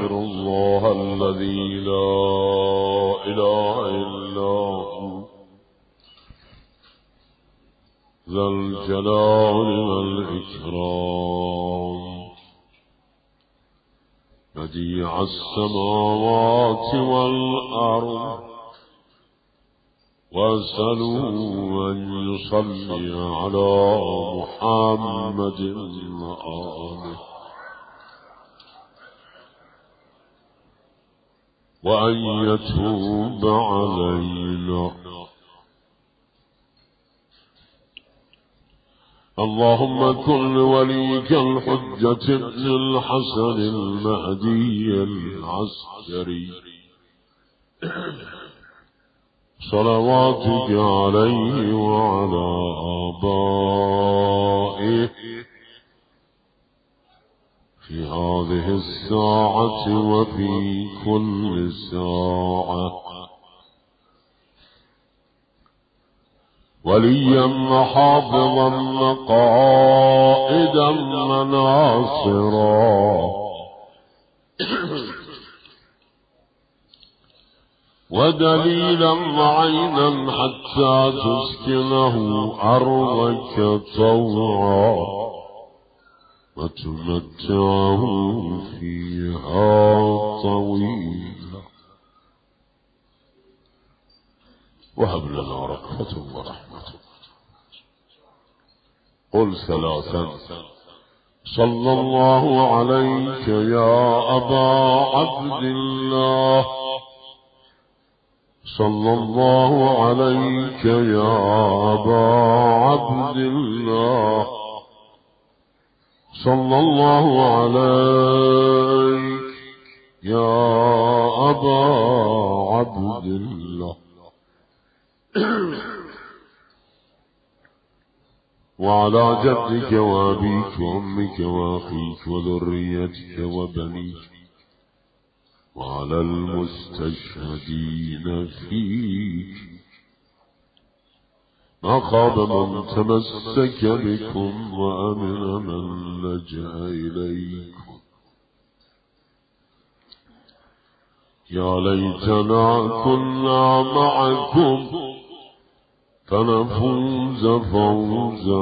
أستغفر الله الذي لا إله إلا هو ذا الجلال والإكرام بديع السماوات والأرض، وأسألوا أن يصلي على محمد وآله، وأن يتوب علينا. اللهم كن لوليك الحجة ابن الحسن المهدي العسكري صلواتك عليه وعلى آبائه في هذه الساعة وفي كل ساعة، وليا وحافظا وقائدا وناصرا، ودليلا وعينا حتى تسكنه أرضك طوعا وتمتعه فيها طويلا، وهب لنا رأفة ورحمة. قل ثلاثا: صلى الله عليك يا أبا عبد الله، صلى الله عليك يا أبا عبد الله، صلى الله عليك يا أبا عبد الله، وعلى جدك وأبيك وأمك وأخيك وذريتك وبنيك، وعلى المستشهدين فيك، ما خاب من تمسك بكم وأمن من لجأ إليكم. يا ليتنا كنا معكم فنفوز فوزا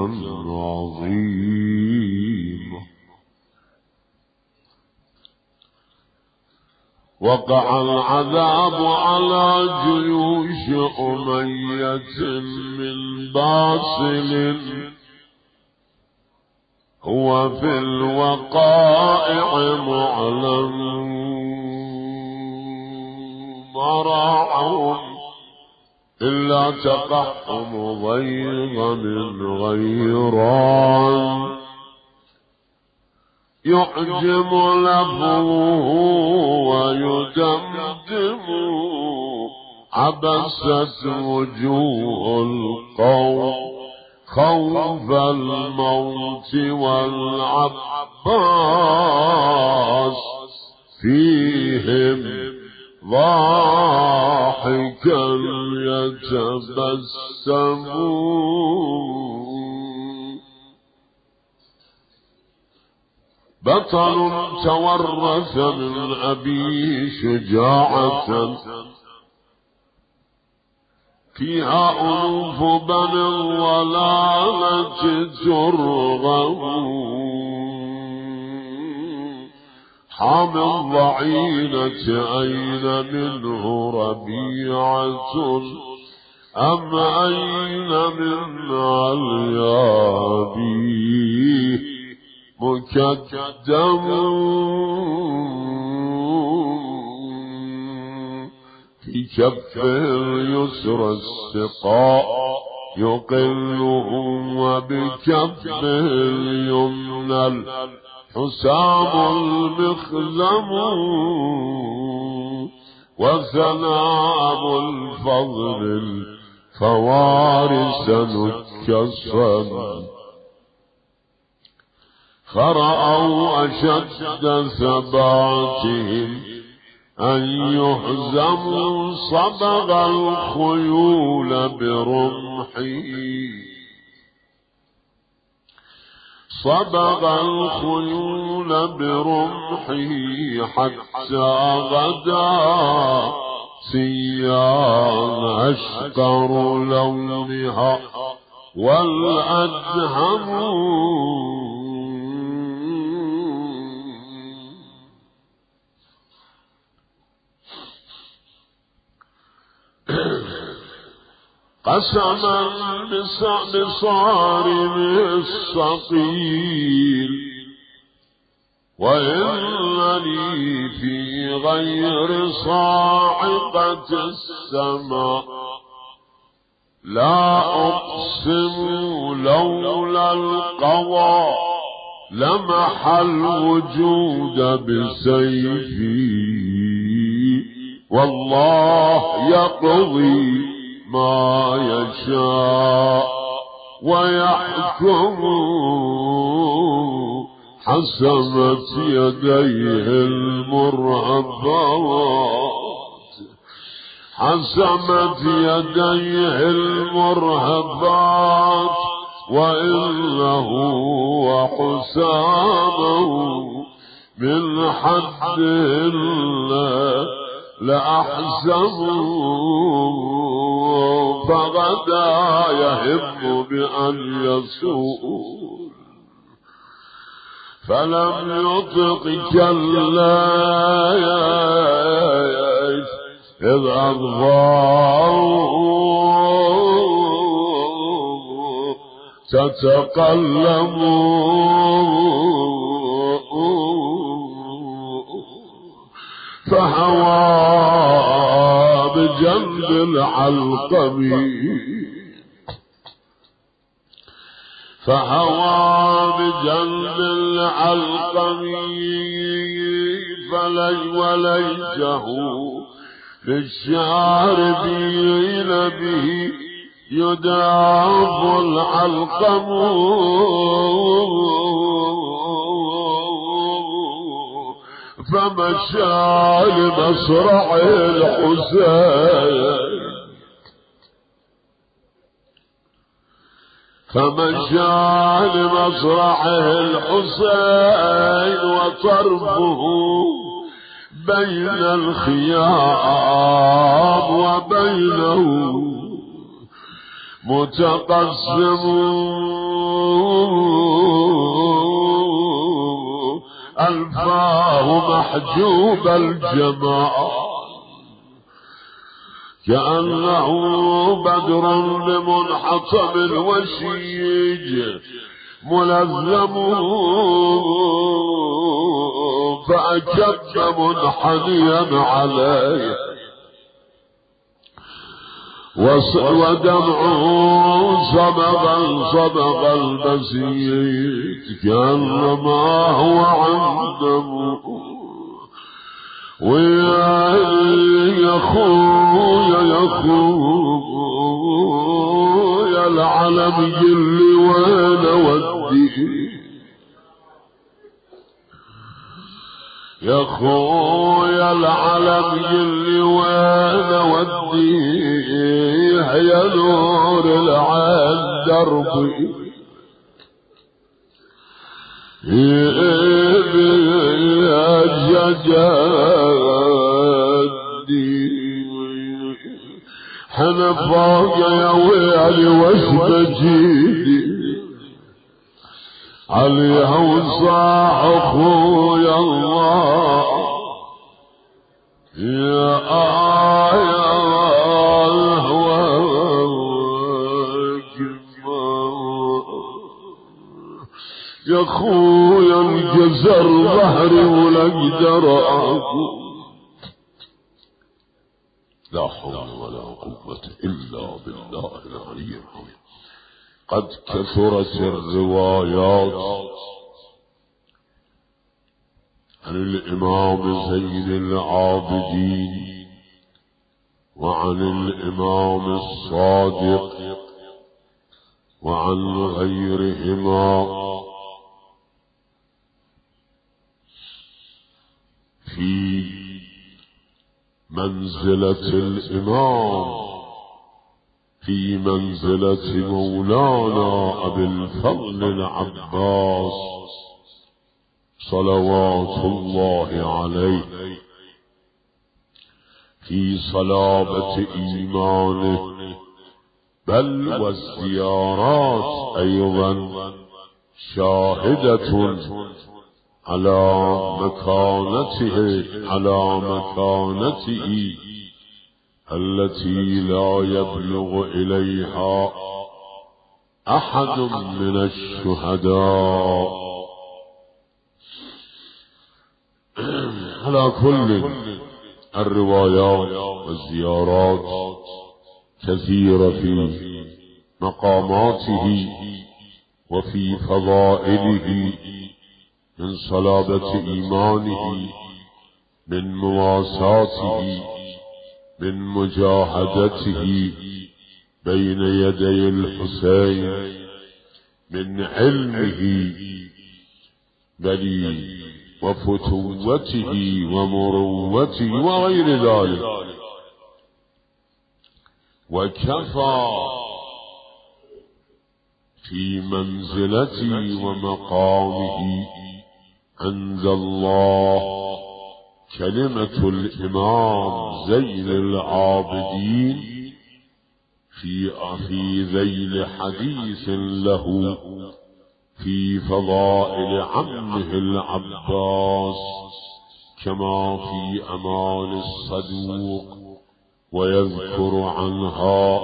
عظيما. وقع العذاب على جيوش أمية من باطل، هو في الوقائع معلم، ما راعهم إلا تقحم ضيغ من غيران، يعجم لفظه ويدمدم عبست وجوه القوم خوف الموت، والعباس فيهم ضاحكا يتبسم. بطل تورث من أبيه شجاعة، فيها ألوف بني الضلالة ترغب، حامي الضعينة أين منه ربيعة، أم أين من عليابيه مكدم، في كفه اليسرى السقاء يقله، وبكفه اليمنى الحسام المخزم، وسنام الفضل الفوارس نكسا، فرأوا أشد ثباتهم أن يهزموا صبغ الخيول برمحه، صبغ الخيول برمحه حتى غدا سيان أشقر لونها والأدهم قسما بصارم الصقيل وإنني في غير صاعقة السماء لا أقسم لولا القضاء لمح الوجود بسيفي والله يقضي ما يشاء ويحكم حسمت يديه المرهبات حسمت يديه المرهبات وإنه وحسامه من حد الله لأحزموا فغدا يهم بأن يسوء فلم يطق كلا إذ أضفاه تتقلموا فهوى بجنب العلقم فهوى بجنب العلقم وليته للشاربين به يداف العلقم فمشى لمصرع الحسين الحسين وطرفه بين الخيام وبينه متقسم ألفاه محجوب الجمال كأنه بدر بمنحطم وشيج ملزم فأجب منحنيا عليه ودمعه صبغ المسيج كأنما هو عنده ويا خويا العلم اللي وانا وديه يا خويا العلم اللي وانا وديه يا نور العين دربي يا جدي حنا فوق يا ويلي واسبجيدي عليها وصاح اخويا الله يا يا خويا انكسر ظهري ولا اقدر اقوم لا حول ولا قوة الا بالله العلي العظيم. قد كثرت الروايات عن الامام زين العابدين وعن الامام الصادق وعن غيرهما في منزلة الإمام في منزلة مولانا أبي الفضل العباس صلوات الله عليه في صلابة إيمانه، بل والزيارات أيضا شاهدة على مكانته التي لا يبلغ إليها أحد من الشهداء. على كل الروايات والزيارات كثيرة في مقاماته وفي فضائله، من صلابة إيمانه، من مواساته، من مجاهدته بين يدي الحسين، من علمه بل وفتوته ومروته وغير ذلك. وكفى في منزلته ومقامه عند الله كلمة الإمام زين العابدين في ذيل حديث له في فضائل عمه العباس، كما في أمان الصدوق، ويذكر عنها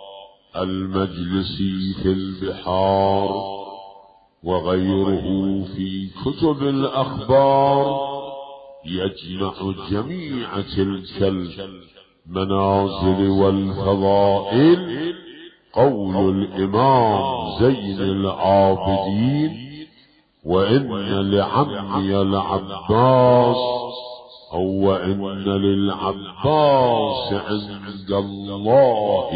المجلسي في البحار وغيره في كتب الأخبار، يجمع جميع تلك المنازل والفضائل قول الإمام زين العابدين: وإن لعمي العباس وإن للعباس عند الله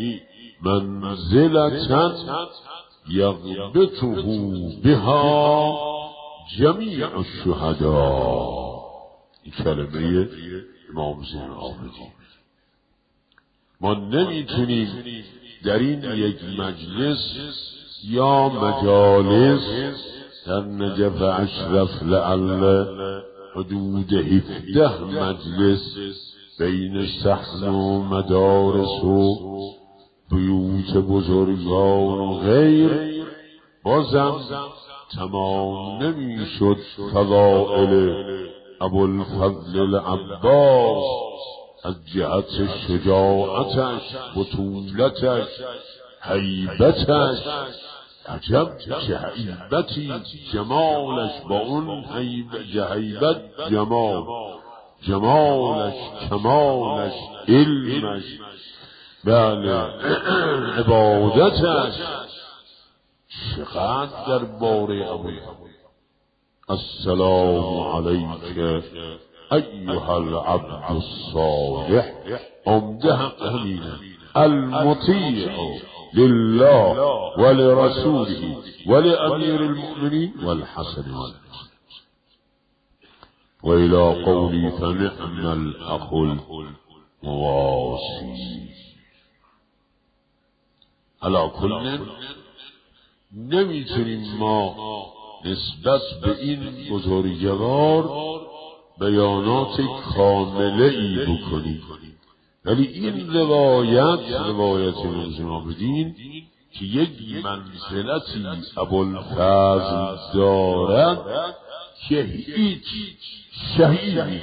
منزلة يغبطه بها جميع الشهداء. کلمه امام زین العابدین. ما نمیتونیم در این یک مجلس یا مجالس در نجف اشرف لعل حدود 17 مجلس بین صحن و مدارس و بیوت بزرگان و غیر بازم تمام نمیشد فضائل ابوالفضل العباس از جهت شجاعتش، بطولتش، هیبتش. عجب چه هیبتی، جمالش با اون هیبت، جمالش، کمالش، علمش، بله عبادتش. چقدر در باره ابوالفضل. السلام علیک ایها العبد الصالح، عمده همینه، المطیع لله ولرسوله ولأمير المؤمنين والحسن والحسن. وإلى قولي فنعم الأخ المواسي. على كل نمیتونیم ما نسبت به این بزرگوار بیانات کامله ای بکنیم، ولی این روایت امام زین العابدین که یک منزلتی ابوالفضل دارد که هیچ شهیدی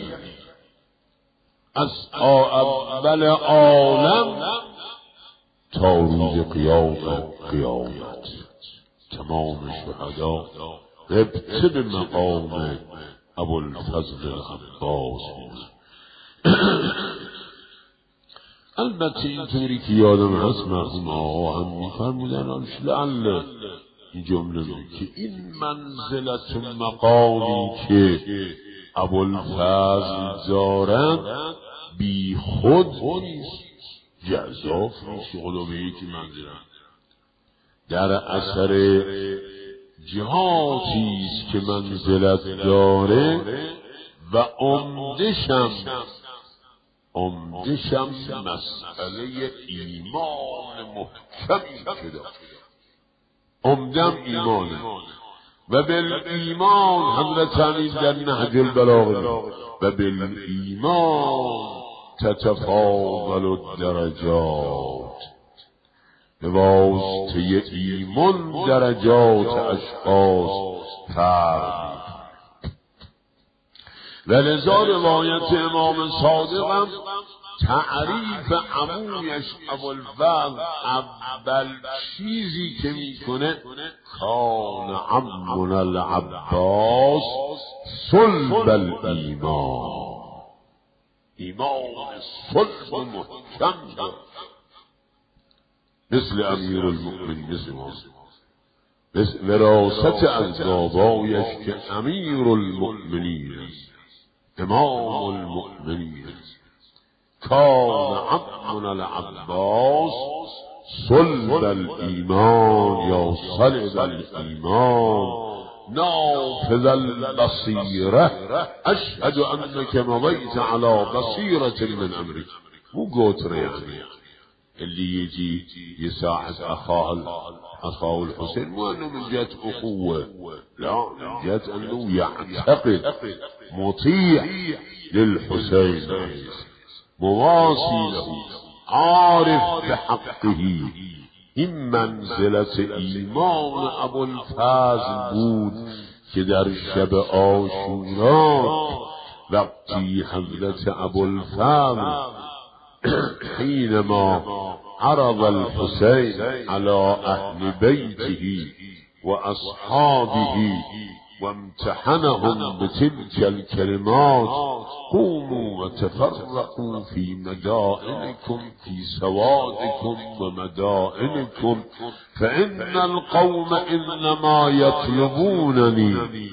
از اول عالم تا روز قیامت تمام شهدا ربطه به مقام ابوالفضل العباس. البته اینطوری که یادم هست مرحوم آقا هم میفرمودن لعل این جمله که این منزلت مقامی که ابوالفضل دارد بی خود نیست، جزاف نیست. خدا به یکی منزلت در اثر جهاتیست که منزلت داره و عمدشم عمدشم مسئله ایمان محکمی که داشت. عمدم ایمانه و بالایمان حضرت امین در نهج البلاغه و بالایمان تتفاضل الدرجات، به واسطه ایمان درجات اشخاص فرق. و لذا روایت امام صادقم تعریف عمویش ابوالفضل اول چیزی که میکنه کان عمنا العباس صلب الایمان، ایمان صلب و محکم مثل امیر المؤمنین، مثل وراثت از بابایش که امیر المؤمنین امام المؤمنین کان عمنا العباس صلب الایمان یا صلب الایمان نافذ البصیره اشهد انک مضیت علی بصیرة من امری. مو قوتر يعني اللي يجي يساعد أخاه الحسين، مو أنه من جهة أخوة، لا، من جهة أنه يعتقد مطيع للحسين مواسي له عارف بحقه. این منزلت ایمان ابوالفضل بود که در شب عاشورا وقتی حضرت ابوالفضل حينما عرض الحسين على أهل بيته وأصحابه وامتحنهم بتلك الكلمات قوموا وتفرقوا في مدائنكم في سوادكم ومدائنكم فإن القوم إنما يطلبونني.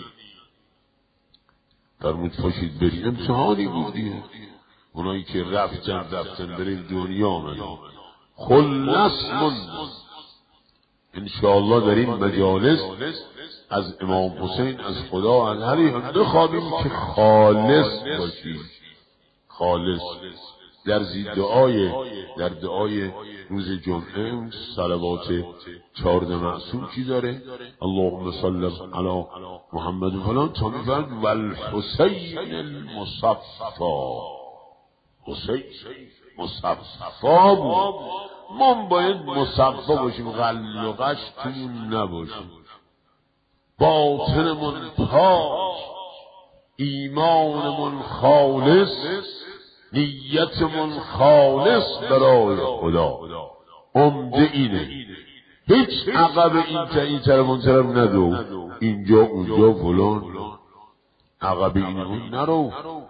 فرمود پاشید برید، امتحانی بودیه. اونایی که رفتن برید دنیا آمدن خلص موند. انشاءالله در این مجالس از امام حسین از خدا الهی بخوابیم که خالص باشیم. خالص در دعای روز جمعه صلوات 14 معصوم کی داره؟ اللهم صل علی محمد فلان تا میفرد والحسین المصفا. حسین مصفا بود. ما باید مصفا باشیم، غلقش تومون نباشیم، باطنمون پاک، ایمانمون خالص، نیتمون خالص برای خدا. عمده اینه، هیچ عقب این طرف اون طرف ندو، اینجا اونجا فلان، عقب این اون نرو.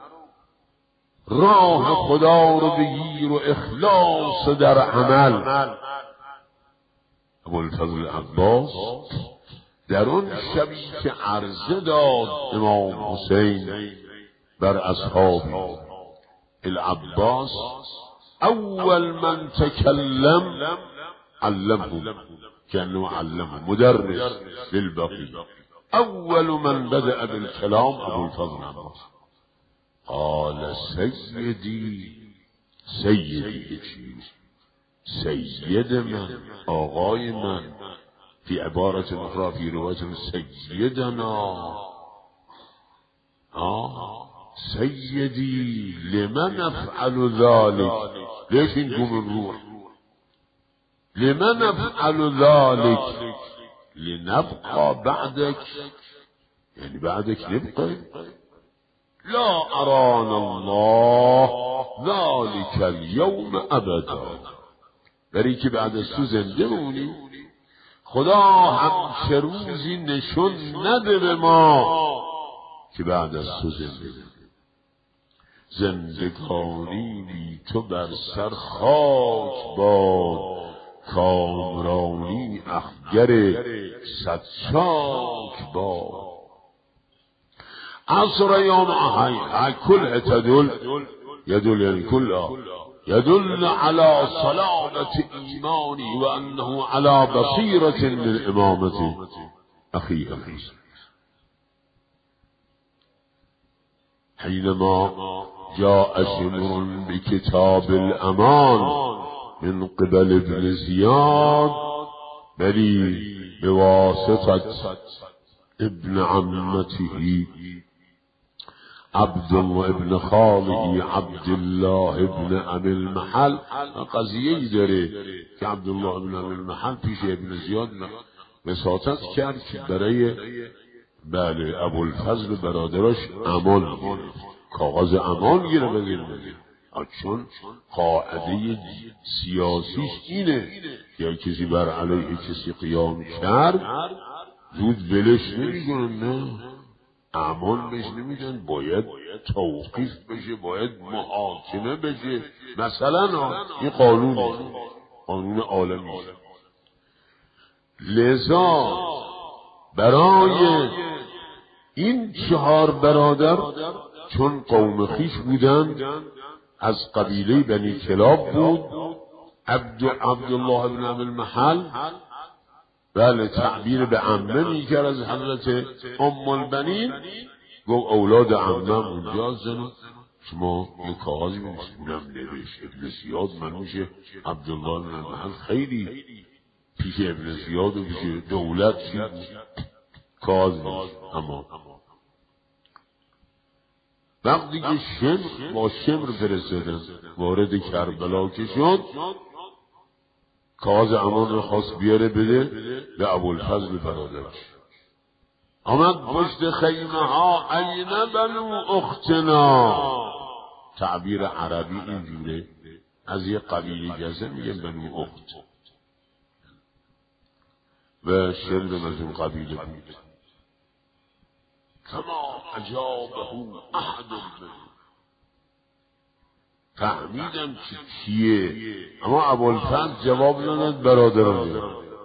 راه خدا رو بگیر و اخلاص در عمل. ابوالفضل عباس در اون شبی که عرضه داد امام حسین بر اصحابه، العباس اول من تکلم علمه كأنه علمه مدرس للبقي. اول من بدأ بالكلام ابوالفضل عباس. قال سیدی سید من، آقای من، فی عبارت اخرى فی روایت سیدنا. سیدی لمن افعل ذلك، لیش این گم الروح، لمن افعل ذلك لنبقى بعدك، یعنی بعدك نبقى، لا ارانا الله ذلك اليوم ابدا. برای که بعد از تو زنده مونی، خدا همچه روزی نشون نده به ما که بعد از تو زنده مونی. زندگانی بی تو بر سر خاک باد، کامرانی اخگر صد چاک باد. عصر يوم كلها يدل يعني كلها يدل على صلابة إيماني وأنه على بصيرة من إمامة أخيه الحسين. حينما جاء شمر بكتاب الأمان من قبل ابن زياد بلی بواسطة ابن عمته عبد ابن خاله عبد الله ابن ابي المحل. قضیه‌ای داره که عبدالله ابن ابی المحل پیش ابن زیاد وساطت کرد که برای بله ابوالفضل برادرش امان گرفت، کاغذ امان گیره بگیر چون قاعده سیاسیش اینه که کسی بر علیه کسی قیام کرد زود ولش نمی‌کنن، نه امان بهش نمیدن، باید توقیف بشه، باید محاکمه بشه. مثلا این قانون عالمی. لذا برای این 4 برادر چون قوم خیش بودند از قبیله بنی کلاب بود، عبدالله ابن ابی المحل بله تعبیر به عمه میکرد از حضرت ام البنین، گفت اولاد عمم اونجا زن شما یه کاغذی بنویسونم نوشت ابن زیاد منوشه عبدالله ابن المحل خیلی پیش ابن زیاد و پیش دولت کاغذ نیست. اما وقتی که شمر با شمر فرستادن وارد کربلا که شد، کاغذ امان رو خواست بیاره بده به ابوالفضل برادرش. آمد پشت خیمه ها این بنو اختنا، تعبیر عربی اینجوره، از یه قبیله جزه میگه بنو اخت و شرب از اون قبیله بود. کما اجابه احد فهمیدم که کیه، اما ابوالفضل جواب نداد برادران.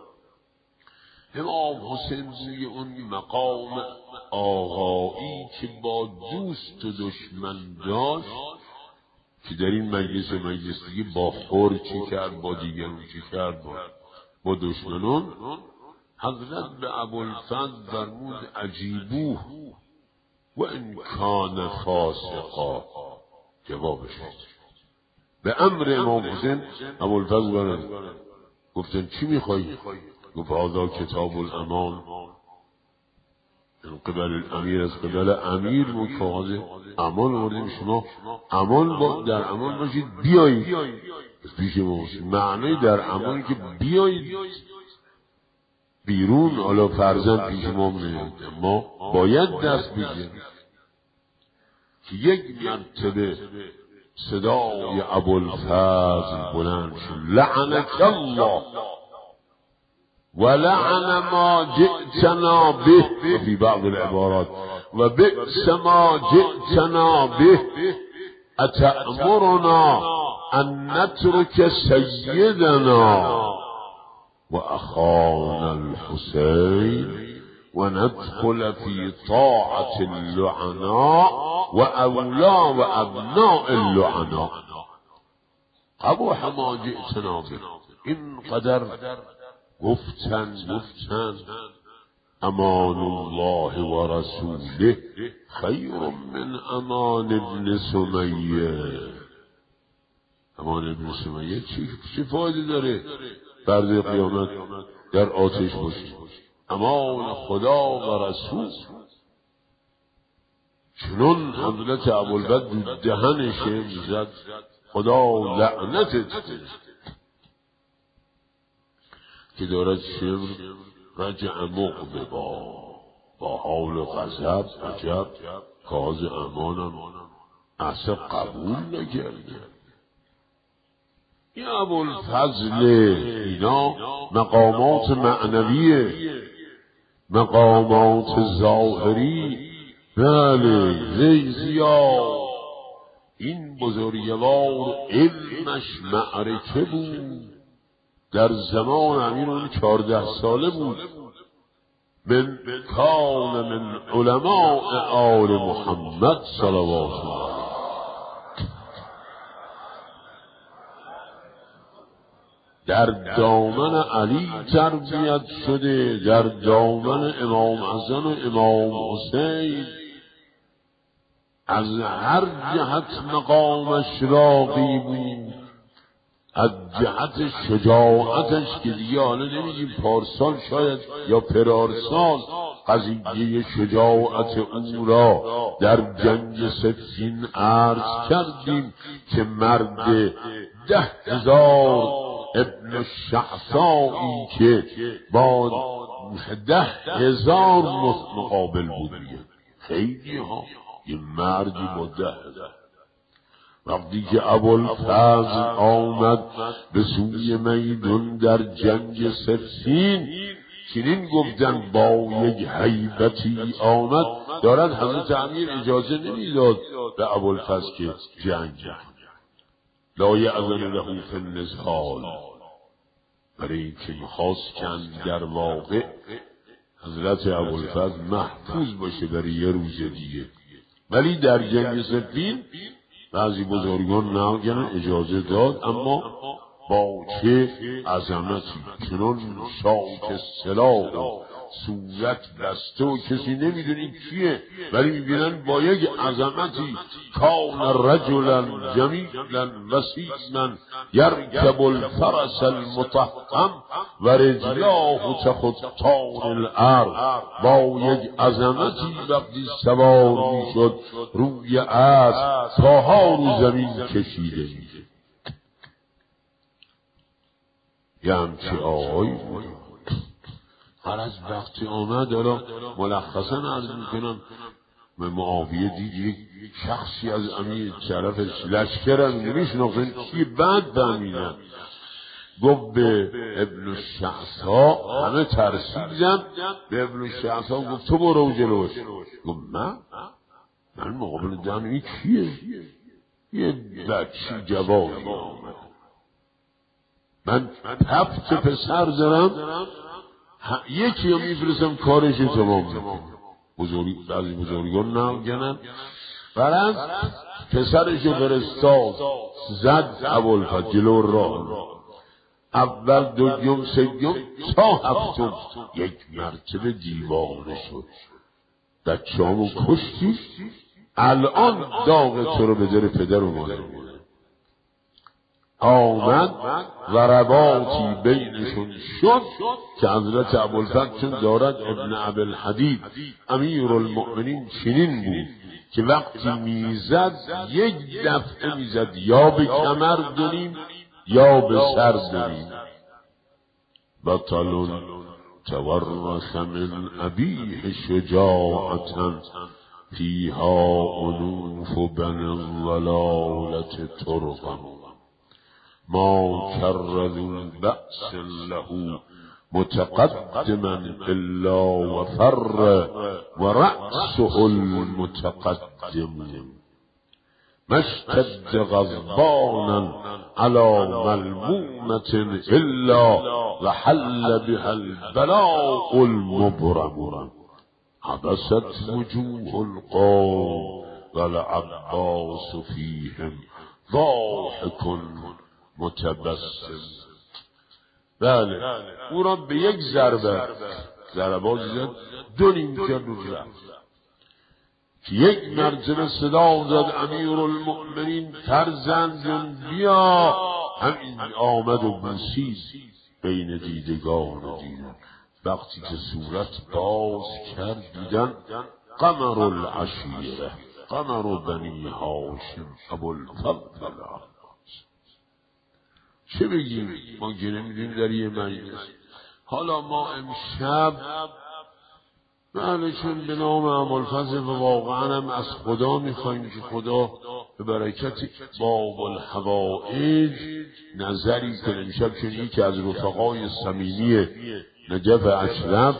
امام حسین میگه اون مقام آقایی که با دوست و دشمن داشت که در این مجلس دیگه با خور چی کرد، با دیگرون چی کرد، با دشمنان، حضرت به ابوالفضل فرمود عجیبوه و ان کان فاسقا. جوابش به امر امام حسین ابوالفضل برد گفتن چی میخوایی؟ گفت هذا کتاب الامان من قبل الامیر، از قبل امیر کاغذ امان آوردیم، شما امان در امان باشید، بیایید پیش ما. معنی در امان که بیایید بیرون، حالا فرزند پیش ما میاد، ما باید دست بگیریم. که یک مرتبه صدای ابوالفضل بلند شد، لعنک الله و لعن ما جئتنا به، فی بعض العبارات و بئس ما جئتنا به، اتأمرنا ان نترک سیدنا و اخانا الحسین و ندخل فی طاعت اللعناء و اولا و ابناء اللعناء. قبوح ما جئتنا به. اینقدر گفتن امان الله و رسوله خیر من امان ابن سمیه. امان ابن سمیه چی فایده داره؟ فردا قیامت در آتش باشید. امان خدا و رسول. چنون حضرت ابوالفضل دهن شمر زد، خدا لعنتت که دارد شمر رجع مغضبا با حال غضب، عجب کاغذ امانم اصلا قبول نکرده. این ابوالفضل اینا مقامات معنویه، مقامات ظاهری. بله زیاد این بزرگوار علمش معرکه بود، در زمان امیر اون 14 ساله بود. من کان من علماء آل محمد صلوات الله. در دامن علی تربیت شده، در دامن امام حسن و امام حسین. از هر جهت مقامش راقی بود، از جهت شجاعتش که دیگه حالا نمیگیم پارسال شاید یا پرارسال قضیه شجاعت او را در جنگ صفین عرض کردیم که مرد 10,000 ابن شعثایی که با 10,000 مقابل بود. خیلی ها یه مردی با 10,000. وقتی که ابوالفضل آمد به سوی میدان در جنگ صفین، چنین گفتن با یک هیبتی آمد. دارد حضرت امیر اجازه نمیداد به ابوالفضل که جنگ کنه، لا یأذن له فی النضال، برای اینکه میخواست که در واقع حضرت ابوالفضل محفوظ باشه برای یه روز دیگه. ولی در جنگ صفین بعضی بزرگان ناگهان اجازه داد، اما با چه عظمتی، چنان شاک سلاح و صورت بسته و کسی نمیدونی کیه، ولی میبینن با یک عظمتی کان رجلا جمیلا وسیما یرکب الفرس المتحم و رجلاه تخطان الارض. با یک عظمتی وقتی سوار میشد روی اسب، پاها رو زمین کشیده میشد. یه همچه آقایی هر از وقتی آمد، حالا ملخصا عرض میکنم، معاویه دید یک شخصی از امیر طرفش لشکرم نمیشناختن چیه، بعد فهمیدن. گفت به ابن شعثا، همه ترسیدن، به ابن شعثا گفت تو برو جلوش. گفت من مقابل دنی کیه؟ یه بچی جوانی آمد، من 7 پسر دارم، یکی رو میفرستم کارش تمام میکنه. بعضی بزرگان نمگنن برند پسرش رو فرستاد، زد ابوالفضل جلو راه، اول 2 3 تا 7 یک مرتبه دیوانه شد. بچه‌امو کشتی، الان داغ تو رو به در پدر و مادر میده. آمد و رباطی بینشون شد که حضرت ابوالفضل چون دارد ابن ابوالحدید امیر المؤمنین چنین بود که وقتی میزد یک دفعه میزد یا به کمر دونیم یا به سر دونیم. بطل تورث من ابیه شجاعتا فیها انوف بن الضلالة ترغم، ما کرذو بأس له متقدما الا وفر ورأسه المتقدم، مشتد غضبانا على ملمومة الا وحل بها البلاء المبرم، عبست وجوه القوم والعباس فيهم ضاحك متبسم. بله او را به یک ضربه زد، 2 نیم کرد و رفت. یک مرتبه صدا زد امیر المؤمنین فرزندون بیا، همین آمد و بوسید بین دیدگان دیدن. وقتی که صورت باز کرد دیدن قمر العشیره، قمر بنی هاشم ابوالفضل. چه بگیم؟ ما که نمیدونیم در یه مجلس. حالا ما امشب چون به نام ابوالفضل و واقعا هم از خدا میخواییم که خدا به برکت باب الحوائج نظری کنه. امشب چون یکی از رفقای صمیمی نجف اشرف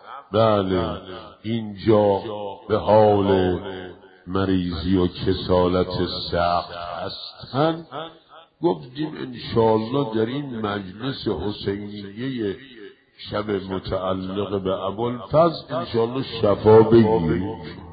اینجا به حال مریضی و کسالت سخت هستن، گفتیم انشاءالله در این مجلس حسینیه شب متعلق به ابوالفضل انشاءالله شفا بگیریم.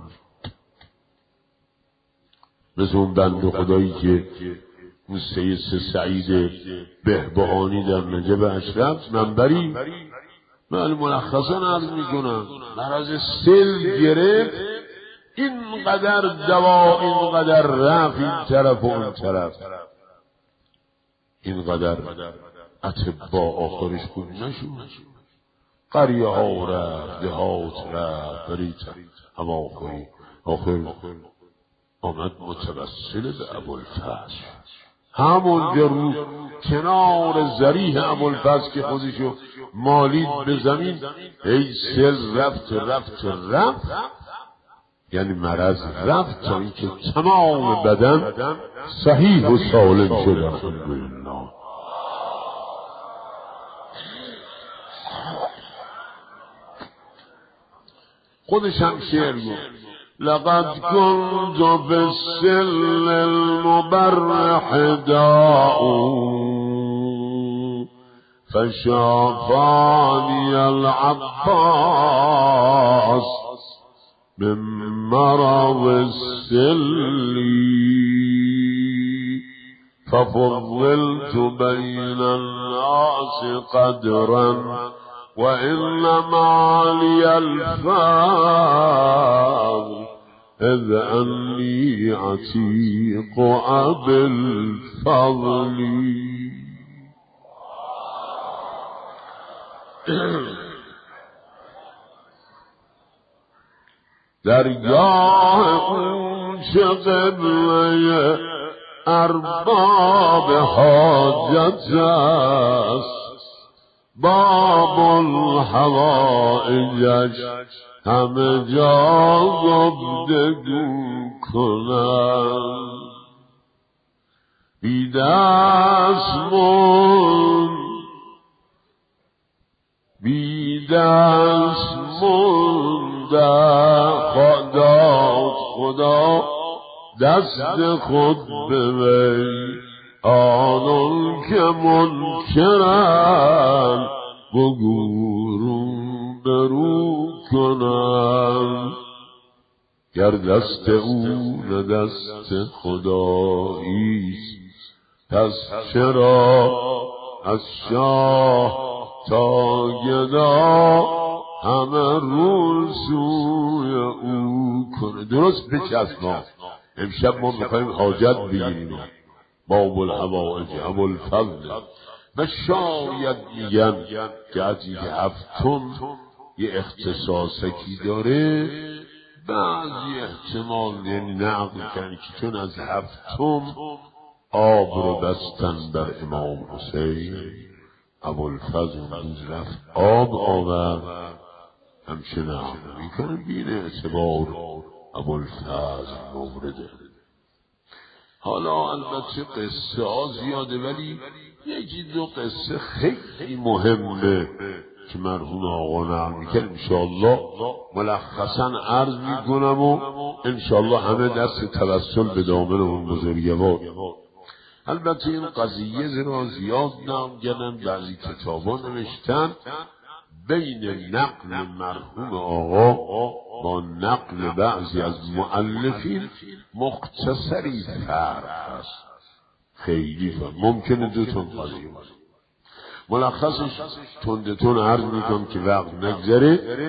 مثل اون بنده خدایی که اون سید سعید بهبهانی در نجف اشرف منبری، من ملخصا عرض میکنم، مرض سل گرفت اینقدر دوا، اینقدر رفت این طرف و اون طرف، اینقدر اطبا آخرش خوب نشود. قریه ها رفت، دهات رفت، برید هواخوری، آخر آمد متوسل به ابوالفضل. همونجا رو کنار ذریح ابوالفضل که خودشو مالید به زمین، ای سل رفت رفت رفت، یعنی مرض رفت تا اینکه تمام بدن صحیح و سالم شد. الحمدلله. خودش هم شعر گفت لقد كنت بالسل المبرح داء فشافاني العباس من مرض السل ففضلت بين الناس قدرا وإنما لي الفاضل إذ أني عتيق أبي الفضل. درگاه اون چه قبله ارباب حاجت است، باب الحوائجش همه جا گفتگو کنند. بی دست مونده خدا دست خود به وی، آنون که منکرن بگو برو کنن. گر دست او نه دست خداییست، پس چرا از شاه تا گدا همه رو سوی او کنه. درست بچسبا. امشب ما میخوایم حاجت بگیریم با ابوالحوائج ابوالفضل. و شاید میگن که از اینکه هفتم یه اختصاصکی داره، بعضی احتمال یعنی نقل کنی که چون از هفتم آب رو بستن بر امام حسین، ابوالفضل روز رفت آب آورد، همچه نقل میکنه بین اعتبار ابوالفضل مورده. حالا البته قصه ها زیاده، ولی یکی دو قصه خیلی مهمه که مرحوم آقا نقل میکنه، انشاءالله ملخصا عرض میکنم و انشاءالله همه دست توسل به دامن اون بزرگوار. البته این قضیه زیرا زیاد نقل کردن، بعضی کتابا نوشتن بین نقل مرحوم آقا با نقل بعضی از مؤلفین مختصری فرق هست، خیلی فرق، ممکنه دوتون قضیه باشه. ملخصش تندتون عرض میکنم که وقت نگذره.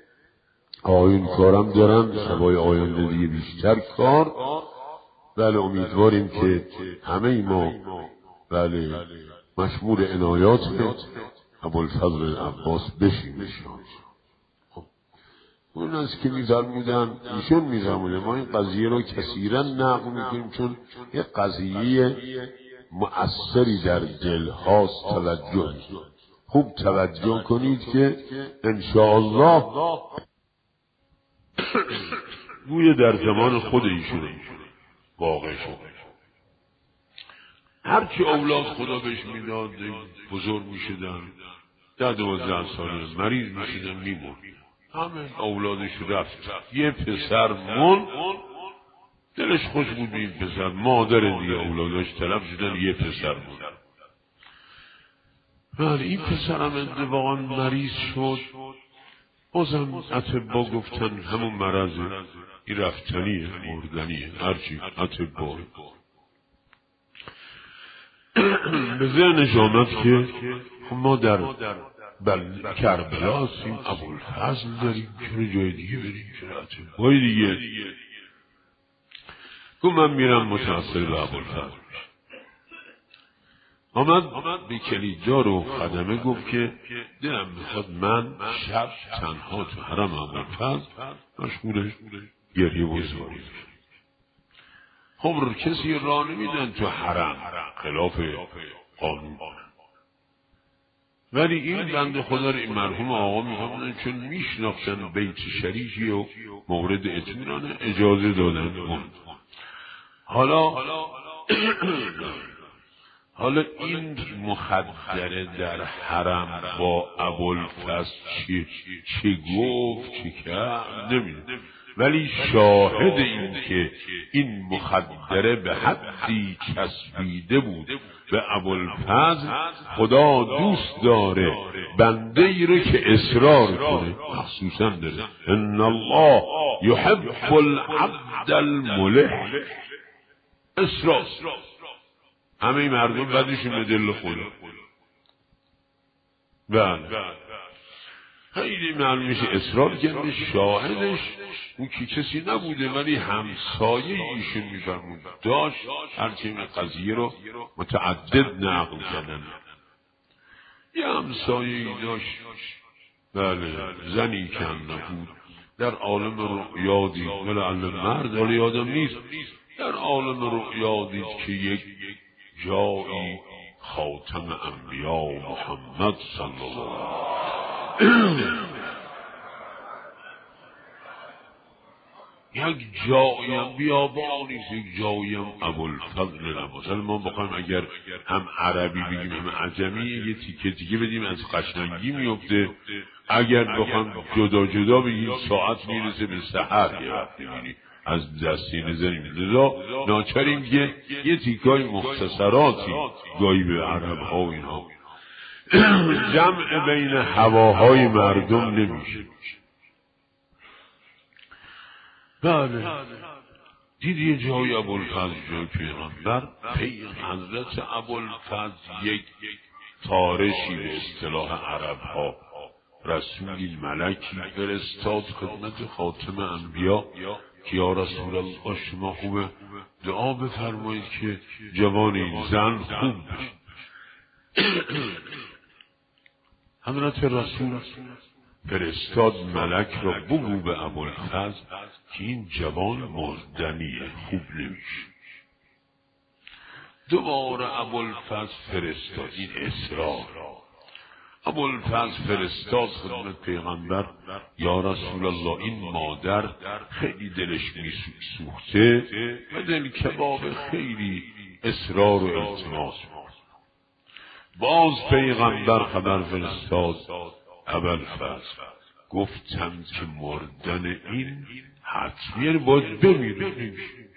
آیون کارم دارن، شبای آینده دیگه بیشتر کار. بله امیدواریم که همه ما بله مشمول عنایات ابوالفضل عباس بشیم. خب اون از که میفرمودن ایشون میفرمودن ما این قضیه رو کثیرا نقل میکنیم چون یه قضیه مؤثری در دل هاست. توجه خوب توجه کنید که انشاءالله گویا در زمان خود ایشون واقع شده. هرچی اولاد خدا بهش میداد بزرگ میشدن، 10-12 ساله مریض میشدن میمون، همه اولادش رفت. یه پسر مون، دلش خوش بود این پسر، مادر دیگه اولادش طلب شدن، یه پسر مون. ولی این پسر هم اتفاقا مریض شد، بازم اطبا گفتن همون مرضه، این رفتنیه مردنیه، هرچی اطبا. به ذهنش آمد که ما در بل کربلاست، این ابوالفضل داریم، چرا جای دیگه بریم؟ چرا اتباعی دیگه؟ گفت من میرم متوسل به ابوالفضل. آمد به کلیددار و خدمه گفت که دلم میخواد من شب تنها تو حرم ابوالفضل مشغول گریه و زاری. خب کسی راه نمیدن تو حرم، خلاف قانون. ولی این بنده خدا رو این مرحوم آقا میفهمدن، چون میشناختن بیت شریفی و مورد اطمینان اجازه دادن. حالا این مخدره در حرم با ابوالفضل چه گفت چه کرد نمیدونم، ولی شاهد این که این مخدره به حدی چسبیده بود به ابوالفضل، خدا دوست داره بنده ای رو که اصرار کنه، مخصوصا داره ان الله یحب العبد الملح. اصرار همه مردم بدشون به دل خدا. بله خیلی معلوم میشه اصرار کرده. شاهدش اون که کسی نبوده، ولی همسایه ایشون میفرمود داشت، هرچی این قضیه رو متعدد نقل کردن. یه همسایه ای داشت، بله زنی کم نبود، در عالم رؤیا دید، ولی مرد ولی یادم نیست، در عالم رؤیا دید که یک جایی خاتم انبیا محمد صلی الله یک جاییم بیابانیست، یک جاییم ابوالفضل نباست. ما بخوایم اگر هم عربی بگیم هم عجمی یه تیکه تیکه بدیم از قشنگی میفته، اگر بخوایم جدا جدا بگیم ساعت میرسه به سحر، یه وقت میبینی از دستی نزنیم. لذا ناچاریم یه تیکای مختصراتی گاهی به عرب ها و اینها جمع بین هواهای مردم نمیشه. بله دید یه جای ابوالفضل جای پیغمبر، حضرت ابوالفضل یک تارشی به اصطلاح عرب ها، رسولی ملکی فرستاد خدمت خاتم انبیا که یا رسول الله شما خوبه دعا بفرمایید که جوان این زن خوب بشه. حضرت رسول فرستاد ملک را بگو به ابوالفضل که این جوان مردنیه، خوب نمیشه. دوباره ابوالفضل فرستاد، این اصرار. ابوالفضل فرستاد خدمت پیغمبر یا رسول الله این مادر خیلی دلش میسوخته و دل کباب خیلی اصرار و التماس. باز پیغمبر خبر فرستاد ابوالفضل گفتم که مردن این حتمیه باید بمیره.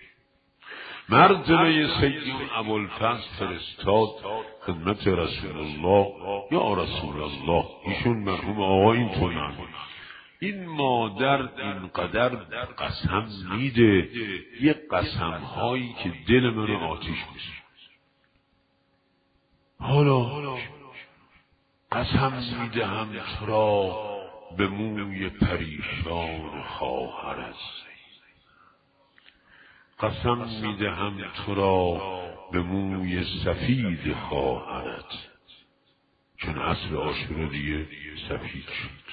مرتبه سید ابوالفضل فرستاد خدمت رسول الله یا رسول الله، ایشون مرحوم آقا اینطور این مادر اینقدر قسم میده، یه قسم هایی که دل من رو آتیش میشه. حالا قسم میدهم تو را به موی پریشان خواهرت، قسم میدهم تو را به موی سفید خواهرت، چون اصل عاشق دیگه سفید شد.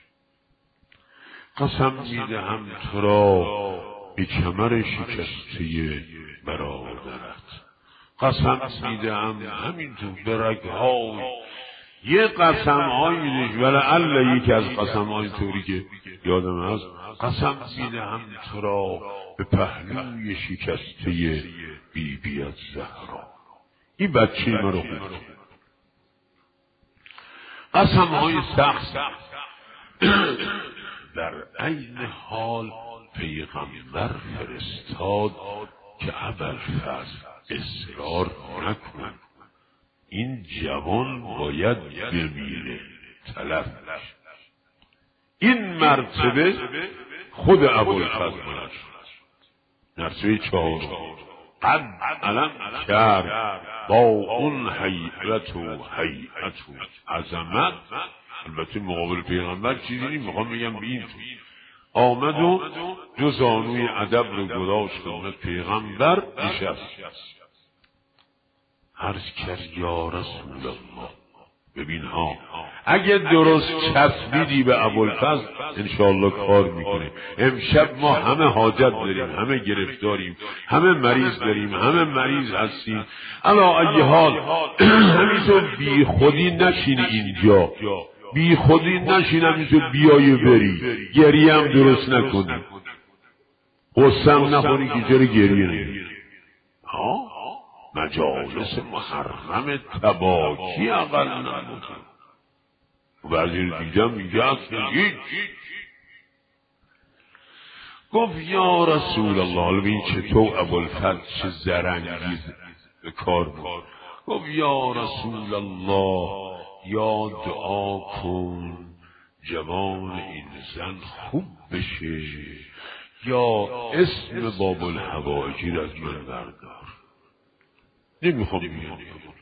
قسم میدهم تو را به کمر شکسته برادرت، قسم میدهم همینطور به رگهای یه قسم های میدهش، ولی الله یکی از قسم های طوری که یادم هست، قسم میدهم تو را به پهلوی شکسته بیبیت زهرا، این بچه مرا خوب. قسم های سخت. در عین حال پیغمبر فرستاد که ابوالفضل اصرار نکن، این جوان باید بمیره، تلف. این مرتبه خود ابوالفضل مرتبه 4 قد علم کرد با اون هیئت و عظمت البته مقابل پیغمبر چیزی نیم، میخوام بگم به این آمد و دو زانوی ادب رو گذاشت خدمت پیغمبر نشست. عرض کرد یا رسول الله، ببین ها اگه درست چسبیدی به ابوالفضل انشاءالله کار میکنه. امشب ما همه حاجت داریم، همه گرفتاریم، همه مریض داریم، همه مریض هستیم. علا ای حال همینطور بی خودی نشین اینجا، بی خودی نشین همینطور بیای بری، گریه هم درست نکنی، قسم نخونی که چرا گریه نکنی. ها مجالس محرم تباکی اقل نبود. وزیر دیگه میگه اصلا هیچ. گفت یا رسول الله، ببین چطور ابوالفضل چه زرنگی به کار بود. گفت یا رسول الله، یا دعا کن جوان این زن خوب بشه، یا اسم باب الحوائجی را از من بردار. نمیخوام بیان.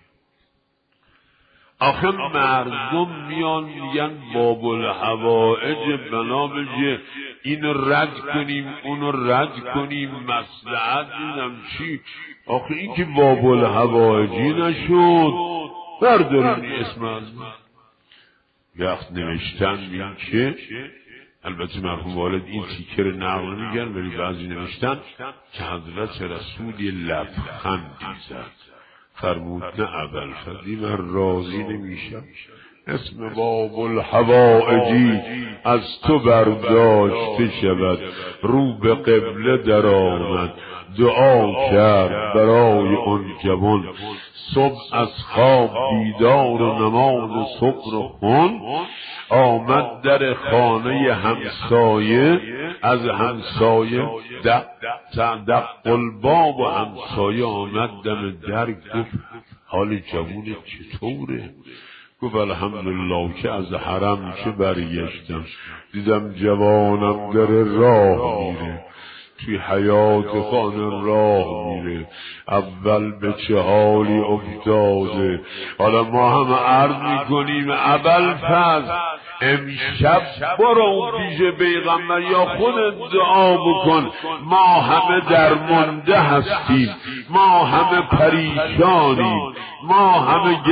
آخه مردم میان میگن باب الحوائج بنا بشه این رد کنیم اون رد کنیم، مصلحت دیدم چی. آخه این که باب الحوائجی نشد، برداریم اسم از من. وقت نوشتن میگن که البته مرحوم والد این تیکر نقل میگن، ولی بعضی نوشتن که حضرت رسول لبخندی زد، فرمود نه ابوالفضل من راضی نمیشم، اسم باب الحوائجی از تو برداشته شود. رو به قبله در آمد، دعا کرد برای اون جوان، صبح از خواب بیدار و نماز صبح رو خون، آمد در خانه همسایه، از همسایه دق الباب و همسایه آمد دم در، گفت حال جوون چطوره؟ گفت الحمدلله که از حرم که برگشتم دیدم جوانم در راه میره، توی حیات خانه راه میره، اول به چه حالی افتاده. حالا ما هم عرض میکنیم ابوالفضل امشب برو پیش پیغمبر یا خودت دعا بکن، ما همه درمانده هستیم، ما همه پریشانیم، ما همه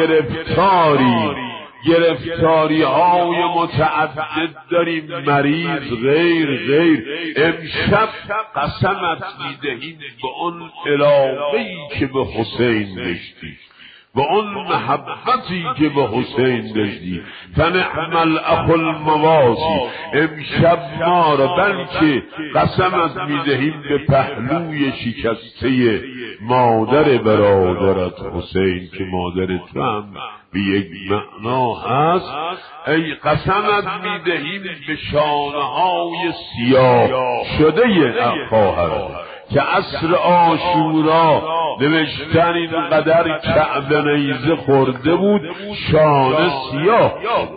گرفتاری های متعدد داریم، مریض غیر. امشب قسمت میدهیم به اون علاقه‌ای که به حسین داشتی، به اون محبتی که به حسین داشتی، فنعم الاخ المواسی. امشب ما را بلکه قسمت میدهیم به پهلوی شکسته مادر برادرت حسین که مادر تو هم به یک معنا هست. ای قسمت میدهیم به شانه‌های سیاه شده خواهر که عصر عاشورا نوشتن اینقدر کعبه نیزه خورده بود شانه سیاه،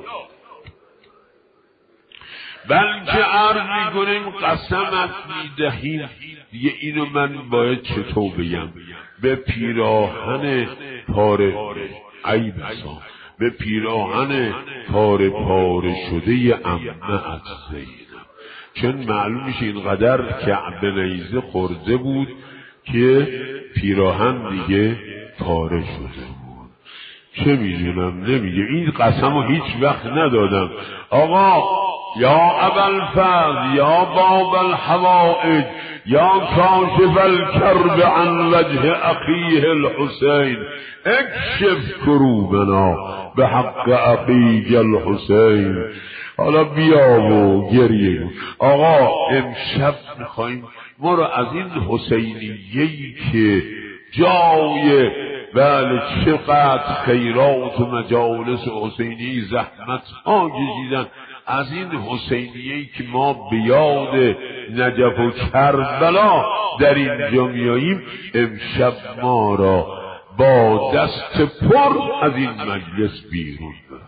بلکه عرض میکنیم قسمت میدهیم. دیگه اینو من باید چطور بگم؟ به پیراهن پاره ای بسا، به پیراهن پاره شده عمه زینب، چون معلوم میشه اینقدر کعبه نیزه خورده بود که پیراهن دیگه پاره شده بود. چه میدونم، نمیگه این قسمو هیچ وقت ندادم. آقا یا ابوالفضل، یا باب الحوائج، یا کاشف الکرب عن وجه اخیه الحسین، اکشف کروبنا به حق اخیه الحسین. حالا بیا و گریه. آقا امشب میخواییم ما رو از این حسینیه‌ای که جای بله چقدر خیرات و مجالس حسینی زحمت ها کشیدن، از این حسینیه‌ای که ما به یاد نجف و کربلا در اینجا میاییم، امشب ما را با دست پر از این مجلس بیرون بر.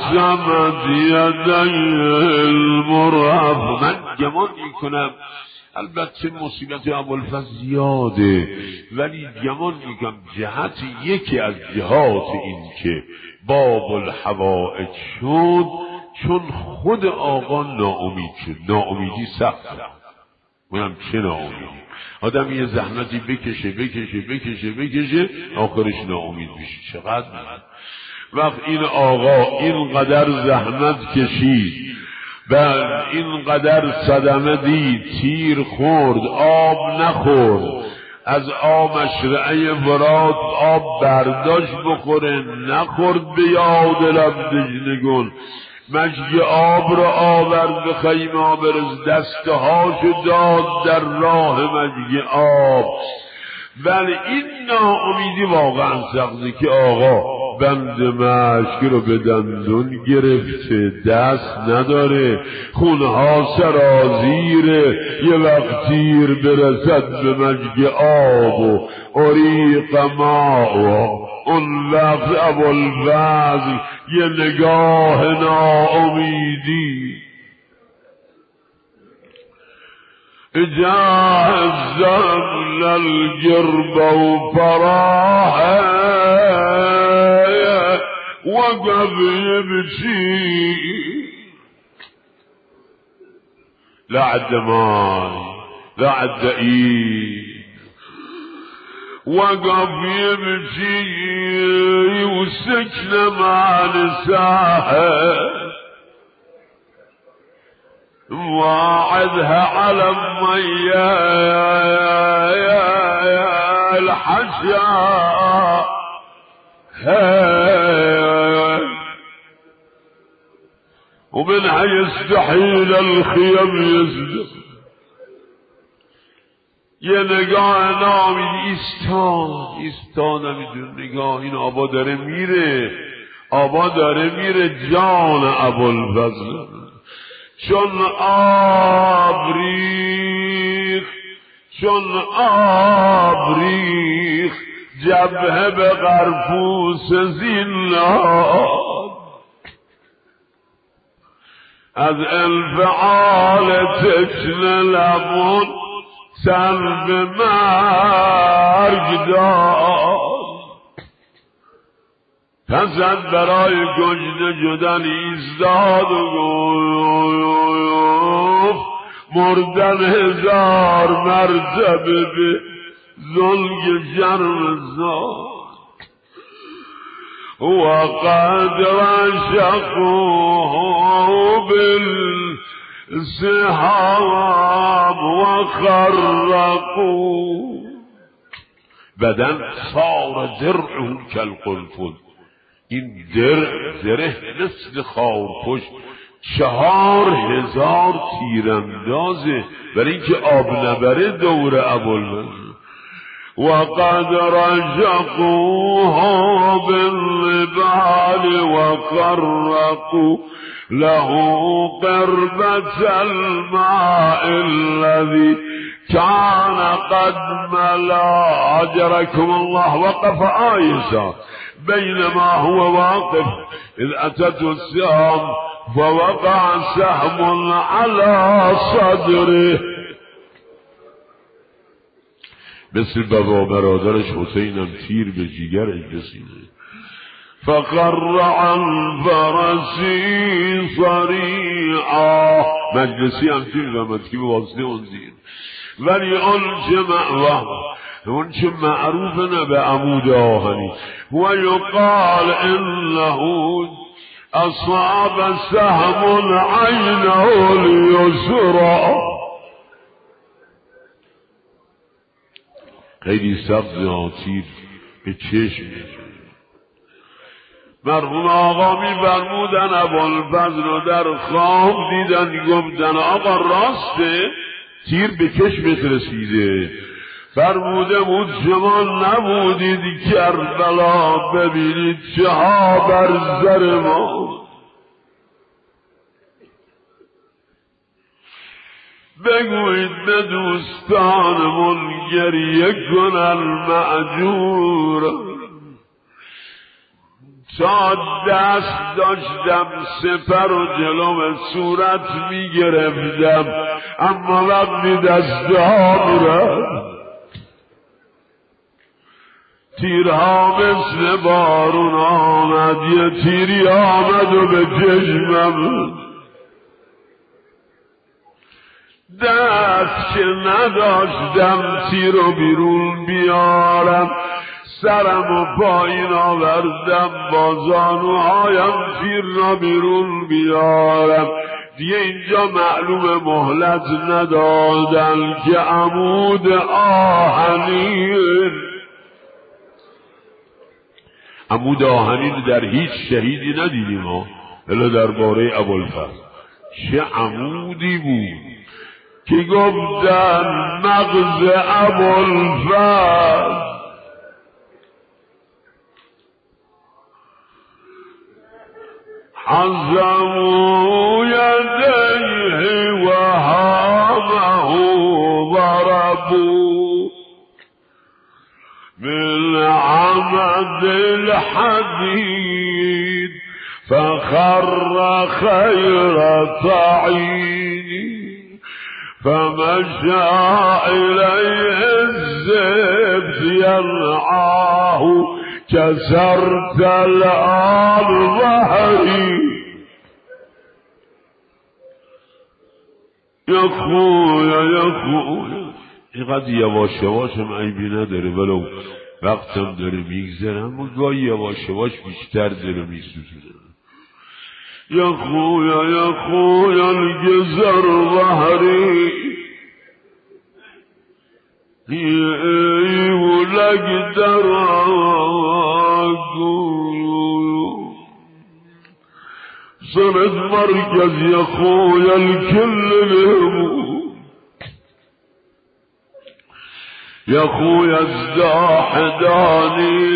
حزمت یدی المرهف. من گمان میکنم البته مصیبت ابوالفضل زیاده، ولی گمان میگم جهت یکی از جهات این که باب الحوائج شد چون خود آقا ناامید شد. ناامیدی سخت، منم چه ناامیدی، آدم یه زحمتی بکشه آخرش ناامید میشه. چقدر وقت این آقا اینقدر زحمت کشید، بعد اینقدر صدمه دید، تیر خورد، آب نخورد، از آب مشرعه وراد آب برداشت بخوره، نخورد، به یاد لب دجنگون مجگ آب را آورد به خیمه برز، دستهاشو داد در راه مجگ آب. ولی این ناامیدی واقعا سخته که آقا بند مشک رو به دندون گرفته، دست نداره، خونها سرازیره، یه وقت تیر برسد به مجگ آب و اریق ماء، اون وقت ابوالفضل یه نگاه ناامیدی جهزن للجرب وفراحه وقف يبكي لا عد ماي لا عد ايد، وقف يبكي والسكنة مع نساها، واعدها على المية الحشا ومنها يستحيل الخيم يزدق. یه نگاه نامید ایستان نمیدون نگاه، این آبا داره میره جان ابوالفضل، چون آب ریخ جبهه به قرفوس زیناد، از انفعال تشن لبون سر به مرگ داد. پس برای گشنه شدن ایستاد و گفت مردن 1000 مرتبه به ذلگ شرمزاد، وقد رشقوه بالسحاب وخرقوا بدن صار درعه كالقنفذ. این درع مثل خارپشت 4000 تیراندازه برای اینکه آب نبره دور ابوالفضل. وقد رشقوها بالربال وخرقوا له قربة الماء الذي كان قد ملا. أجركم الله. وقف عائشة بينما هو واقف إذ أتته السهام فوقع سهم على صدره. مثل بابا برادرش حسینم تیر به جیگرش رسیده. فقر عن فرسی صریعا. مجلسی هم تیر قامت که به واسطه اون زیر، ولی اون چه معروف نه به عمود آهنی. و یقال انه اصاب سهم عینه الیسرا. خیلی سبز تیر به چشم. مرحوم آقا می فرمودن ابوالفضل رو در خواب دیدن، گفتن آقا راسته تیر به چشمت رسیده. فرموده بود شما نبودید کربلا ببینید چه ها بر سر ما. بگوید به دوستانمون گریه کنن معجور، تا دست داشتم سپر و جلوم صورت می گرفتم، اما وقتی دست ها میرم تیرها مثل بارون آمد، یه تیری آمد و به چشمم، دست که نداشتم تیر و بیرون بیارم، سرم و پایین آوردم با زانوهایم تیر را بیرون بیارم. دیگه اینجا معلوم مهلت ندادن که عمود آهنین، عمود آهنین در هیچ شهیدی ندیدیم ها، الا درباره ابوالفضل. چه عمودی بود که گفتن مغز ابوالفضل حزموا يديه وهامه ضربوا من عمد الحديد فخر خير طعين فمشى إليه الزبد يرعاه كسرت الآن ظهري یا خویا اینقدر یواش یواشم عیبی نداره، ولو وقتم داره میگذرم و گاهی یواش یواش بیشتر داره میسوزونه. یا خویا الجزر ظهری ولك دراغو صرت مركز يا خويا الكل الهموم، يا خويا ازداحداني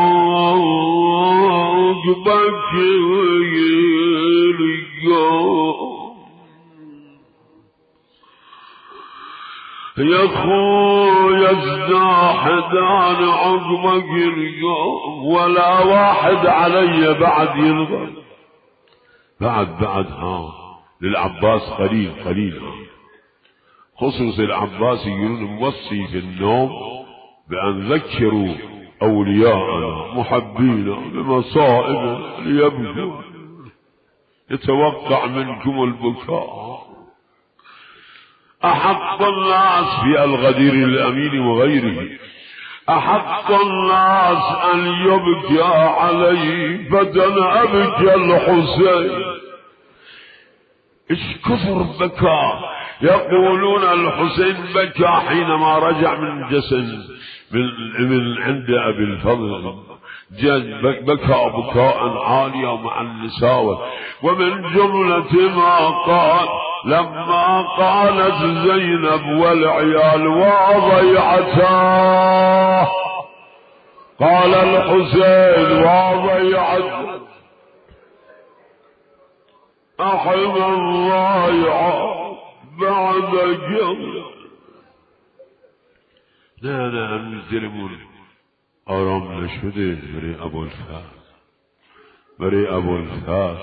عقبك ويرقو، يا خويا ازداحداني عقبك يرقو، ولا واحد علي بعد ينظر. بعد ها للعباس قليل خصوص العباس يقولون موصي في النوم بأن ذكروا أولياءنا محبينا بمصائب ليبكوا، يتوقع منكم البكاء. أحق الناس في الغدير الأمين وغيره، أحق الناس أن يبكى عليه فتن أبكى الحسين. إيش كثر بكى، يقولون الحسين بكى حينما رجع من جسد من عند أبي الفضل، بكى بكاء عاليا مع النساوة. ومن جملة ما قال لما قالت زينب والعيال وضيعتاه، قال الحسين وضيعته أحب الضايع بعدك. نه هنوز دلمون آرام نشده برای ابوالفضل.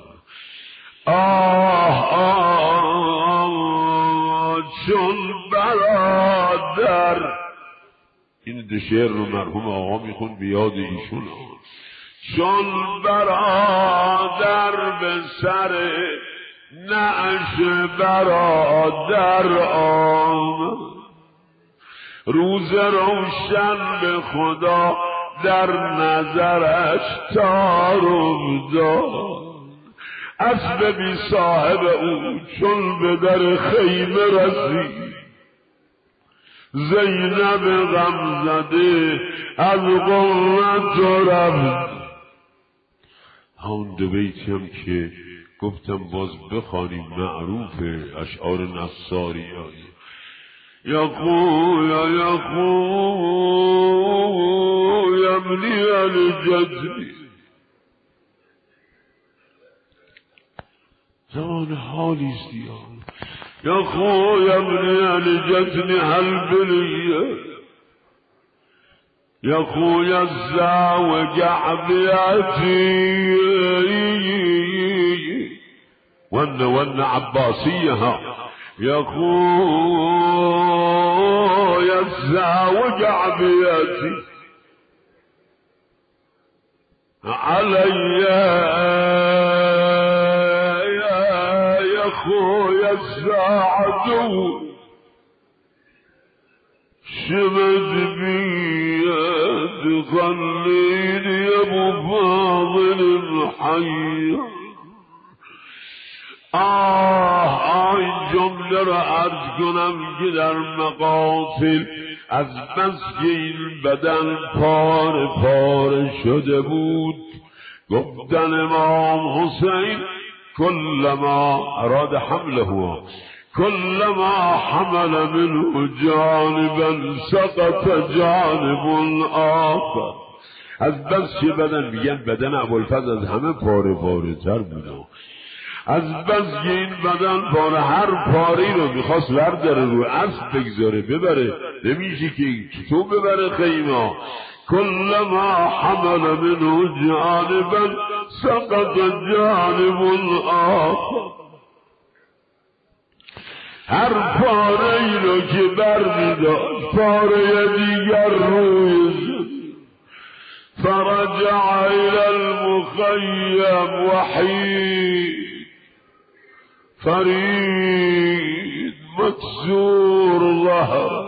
چون برادر، این دو شعر رو مرحوم آقا میخون بیاد ایشون. چون برادر به سر نعش برادر آمد، روز روشن به خدا در نظرش تار افتاد. اسب بی صاحب او چون به در خیمه رسید، زینب غم زده از قرت رفت. همون دو بیتی هم که گفتم باز بخوانیم معروف اشعار نصاری هایی. یا خویا ابنی الجدی، زمان حالیست یا خویا ابنی الجدی هل بلیه يا خويا الزاوج عبياتي ون عباسيها يا خويا الزاوج عبياتي علي يا خويا الساعة شمد بيد خليني يا ابو فاضل الحي این جمله را عرض کنم که در مقاتل از بس که این بدن پاره پاره شده بود گفتن امام حسین کلما اراد حمله كلما حمل منه جانبا سقط جانب آخر از بس که بدن ابوالفضل از همه پاره پاره تر بود از بس که این بدن پاره هر پاری رو میخواست ورداره رو اسب بگذاره ببره نمیشه که چطور ببره خیمه كلما حمل منه جانبا سقط جانب آخر هر پاره ای رو که برمیداشت پاره دیگر روی زد فرجع الى المخیم وحید فرید مکسور ظهر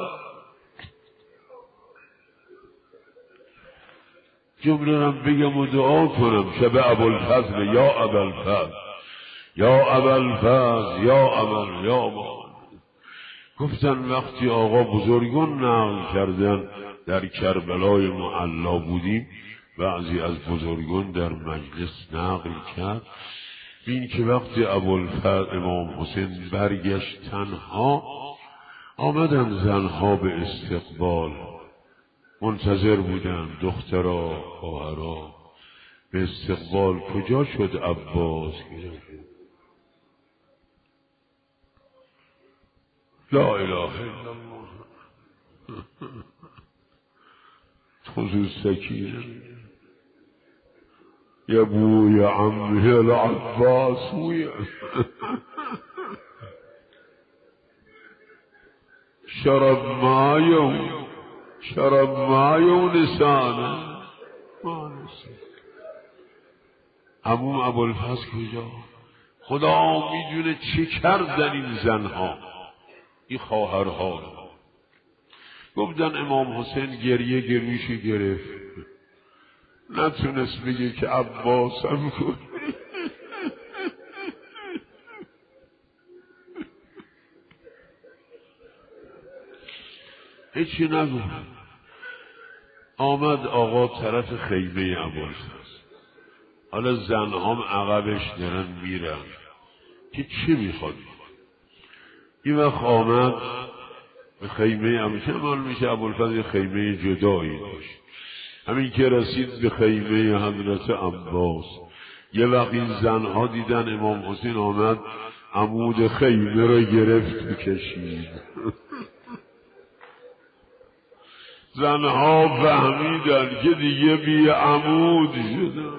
جمله رو بگم و دعا کنم شب ابوالفضل یا ابوالفضل یا ابوالفضل یا ما گفتن وقتی آقا بزرگان نقل کردن در کربلای معلا بودیم بعضی از بزرگان در مجلس نقل کرد این که وقتی ابوالفضل امام حسین برگشت تنها آمدن زنها به استقبال منتظر بودن دخترها خواهرها به استقبال کجا شد عباس لا اله الا الله خذوا السكينة يا ابويا عمي العباس ويا شرب ماي ونسانه ما نسي عموم ابوالفضل کجا خدا میدونه چه کردن این زنها این خواهرها گفتن امام حسین گریه گریشی گرفت نتونست بگه که عباسم کن هیچی نگو آمد آقا طرف خیمه ابوالفضل حالا زنهام عقبش دارن میرن که چی میخواد این وقت آمد به خیمه امشمال میشه ابوالفضل خیمه جدایی داشت همین که رسید به خیمه حضرت عباس یه وقت این زنها دیدن امام حسین آمد عمود خیمه رو گرفت بکشید زنها فهمیدن که دیگه بی عمود شدن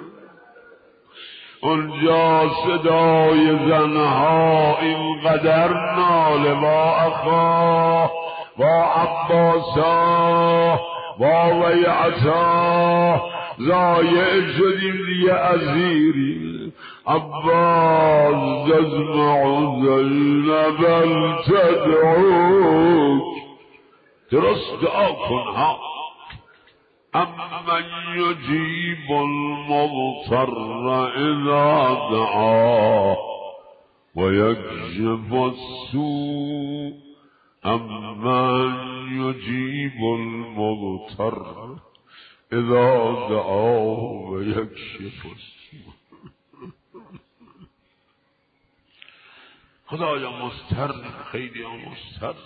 اونجا صدای زنها اینقدر ناله با اخا با عباسا با ویعتا زایع شدیم دیگه ازیری عباس تسمع زینب تدعوک درست دعا کن ها امن یجیب المضطر اذا دعا ويكشف السوء امن یجیب المضطر اذا دعا ويكشف السوء خدایا مضطر خیلی مضطر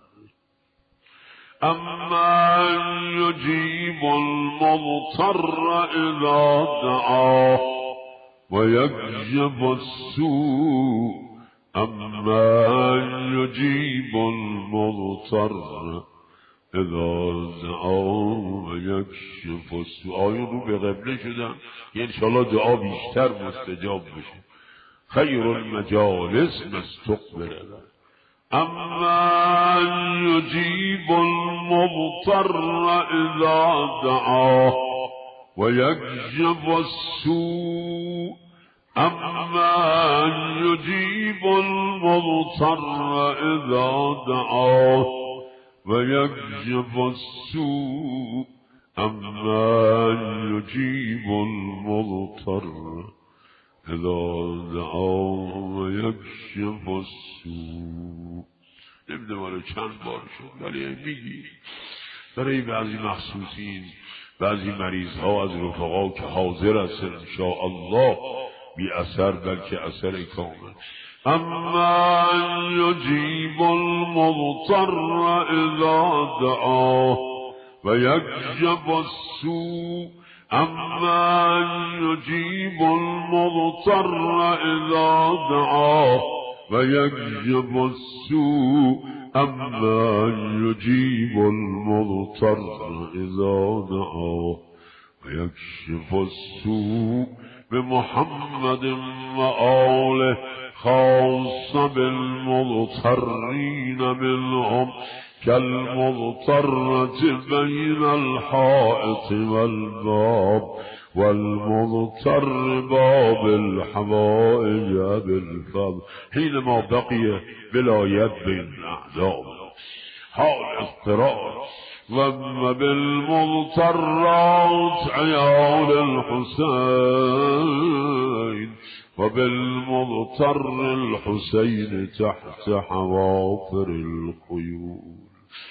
أَمَّنْ يُجِيبُ الْمُضْطَرَّ إِذَا دَعَاهُ وَيَكْشِفُ السُّوءَ أَمَّنْ يُجِيبُ الْمُضْطَرَّ إِذَا دَعَاهُ و یکشف السوء. آیون رو به قبله شدن یه انشاءالله دعا بیشتر مستجاب بشه. خیر المجالس مستقبل اما یجیب المضطر اذا دعاه و یکشف السوء. اما یجیب المضطر اذا دعاه و یکشف السوء. اما یجیب المضطر اذا دعاه و یکشف السوء. نمیدونم ولی چند بار شد ولی میگی برای بعضی مخصوصین، بعضی مریض ها از رفقا که حاضر هستن انشاءالله بی اثر بلکه اثر کامل. اما یجیب المضطر اذا دعاه و یکشف السوء. اما یجیب المضطر اذا دعاه و یکشف السوء. اما یجیب المضطر اذا دعاه و یکشف السوء. بمحمد و آله خاص بالمضطرین منهم كالمضطرة بين الحائط والباب والمضطر باب الحوائج بالفضل حينما بقي بلا يد بين الأعداء حال اضطرار. وبالمضطرات عيال الحسين وبالمضطر الحسين تحت حوافر الخيول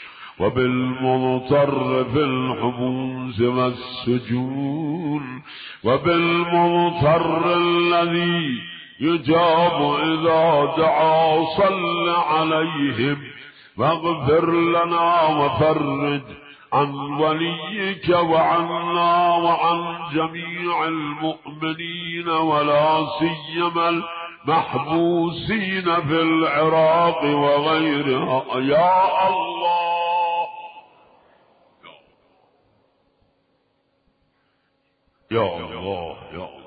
وبالمضطر في الحبوس والسجون وبالمضطر الذي يجاب إذا دعا صل عليهم واغفر لنا وفرج عن وليك وعنا وعن جميع المؤمنين ولا سيما المحبوسين في العراق وغيرها يا الله يا الله يا الله.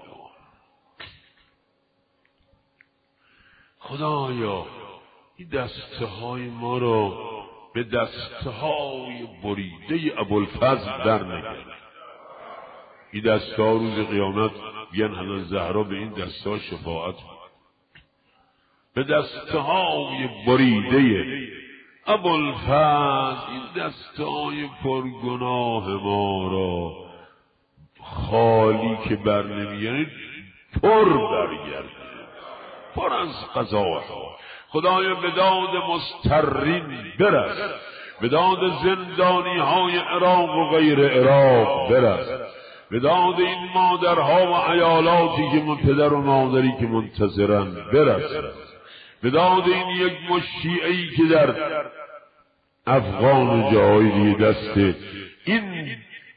خدایا این دسته های ما را به دسته های بریده ابوالفضل در نگرد. این دسته ها روز قیامت بیان حضرت زهرا به این دسته ها شفاعت به دسته های بریده ابوالفضل این دسته های پرگناه ما را خالی که بر نمیگرد پر برگرد پر از قضاها. خدایا به داد مضطرین برس، به داد زندانی های عراق و غیر عراق برس، به داد این مادرها و عیالاتی که پدر و مادری که منتظرن برس، به داد این یک مشیعی که در افغان جاهای دیگه دست این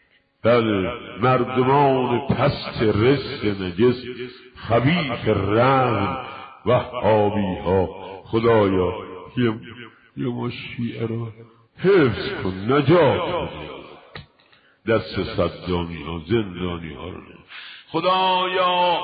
مردمان پست رزق نجس خبیث رعن وهابی ها خدایا یه مشیعه را حفظ کن، نجات کن، دست صدامی ها زندانی ها رو خدایا.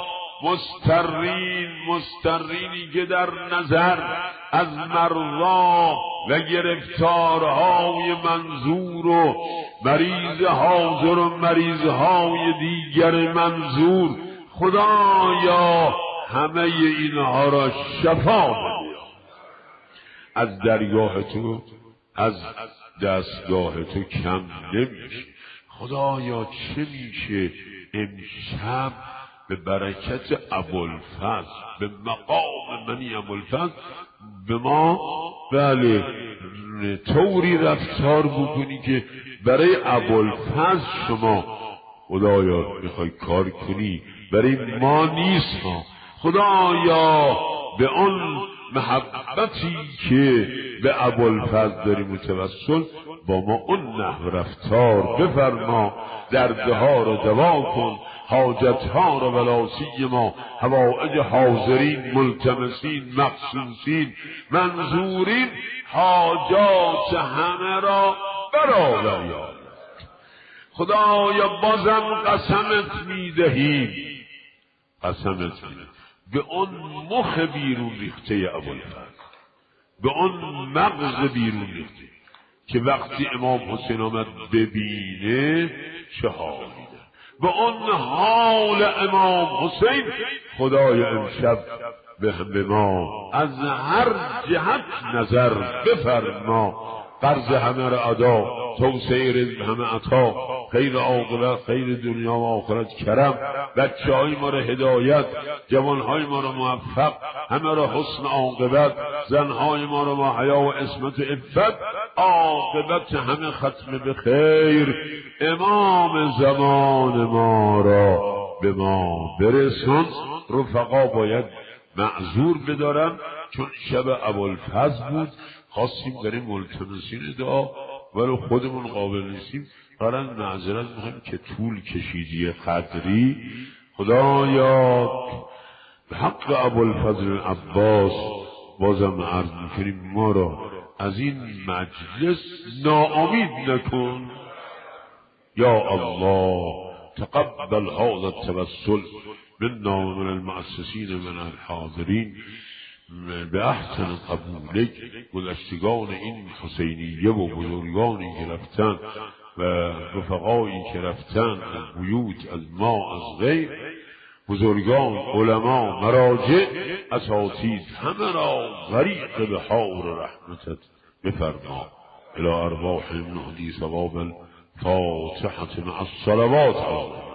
مضطرینی که در نظر از مرضا و گرفتارهای منظور و مریض حاضر و مریضهای دیگر منظور خدایا همه اینها را شفا بده. از درگاه تو از دستگاه تو کم نمیشه خدایا. چه میشه امشب به برکت ابوالفضل به مقام منی ابوالفضل به ما بله طوری رفتار بکنی که برای ابوالفضل شما خدایا میخوای کار کنی، برای ما نیست ما خدایا. به آن محبتی که به ابوالفضل داری متوسل با ما اون نحو رفتار بفرما، دردها را دوا کن، حاجتها را ولا سیما حوائج حاضرین ملتمسین مقصوصین منظورین حاجات همه را برآور یا خدایا بازم قسمت میدهیم، قسمت میدهیم به اون مخ بیرون ریخته ابوالفضل، به اون مغز بیرون ریخته که وقتی امام حسین آمد ببینه چه حالی ده، به اون حال امام حسین خدای امشب به ما از هر جهت نظر بفرما، قرض همه را ادا، توسعه رزق همه عطا، خیر عاقبت، خیر دنیا و آخرت کرم، بچه‌های ما را هدایت، جوانهای ما را موفق، همه را حسن عاقبت، زنهای ما را با حیا و عصمت و عفت، عاقبت همه ختم به خیر، امام زمان ما را به ما برسون. رفقا باید معذور بدارن چون شب ابوالفضل بود، خواستیم بریم ملتمسین دعا ولی خودمون قابل نیستیم، قرار معذرت میخوایم که طول کشیدی قدری. خدایا به حق ابوالفضل عباس بازم عرض میکنیم ما را از این مجلس ناامید نکن. یا الله تقبل هذا التوسل منا ومن المؤسسین من الحاضرین به احسن قبولک. گذشتگان این حسینیه و بزرگانی که رفتن و رفقایی که رفتن از بیوت، از ما، از غیر، بزرگان، علما، مراجع، اساتید، همه را غریق بحار رحمتت بفرما. الى ارواح نهدی ثواب الفاتحة مع الصلوات.